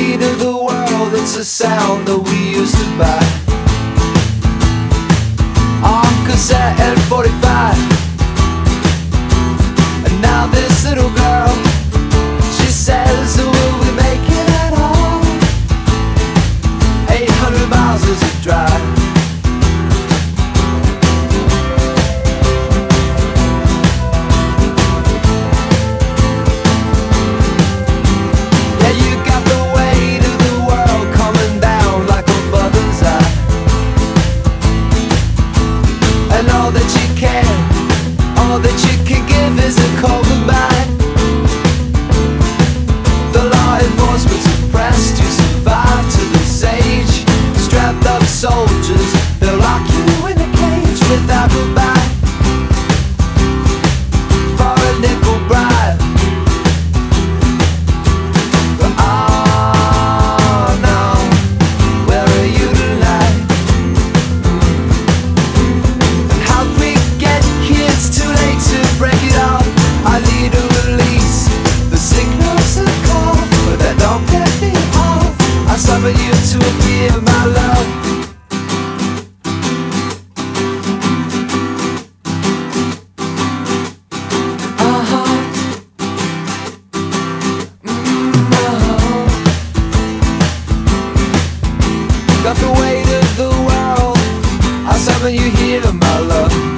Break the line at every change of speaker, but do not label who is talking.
weight of the world, it's a sound that we used to buy on cassette and 45. And now this little girl, she says, will we make it at all? 800 miles is a drive. All that you can give is a cold goodbye. The law enforcement suppressed, you survive to this age. Strapped up soldiers, they'll lock you in a cage without goodbye for a nickel bribe. But oh no, where are you tonight? How'd we get here? It's too late to break it off. I need a release. The signals are called, but that don't get me off. I summon you to appear, my love. Got the weight of the world. I summon you here, my love.